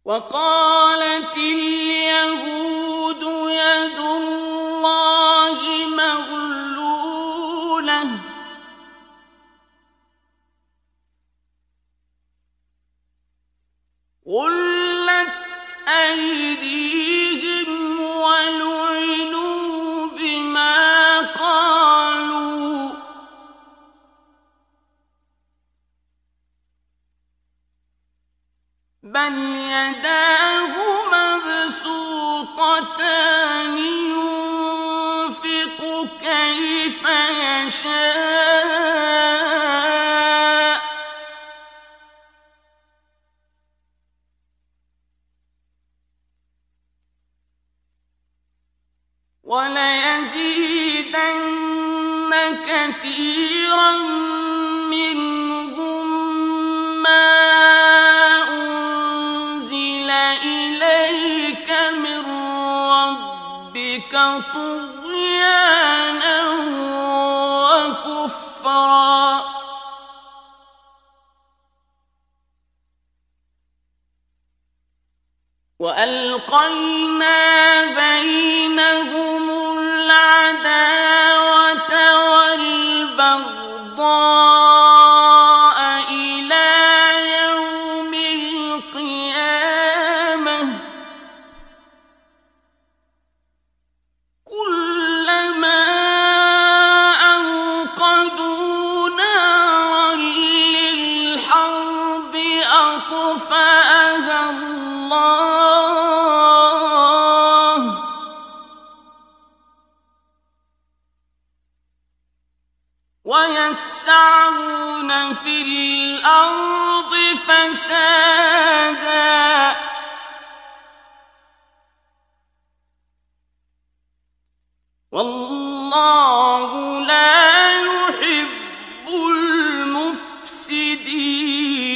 وقالت اليهود يد الله مغلولة غلت أيديهم ولعنوا بما قالوا بل يداه مبسوطتان ينفق كيف يشاء وليزيدن كثيرا منهم ما أنزل إليك من ربك طغيانا وكفرا وألقينا بينهم العداوة والبغضاء إلى يوم القيامة كلما أوقدوا نارا للحرب أطفأها الله ويسعون في الأرض فسادا والله لا يحب المفسدين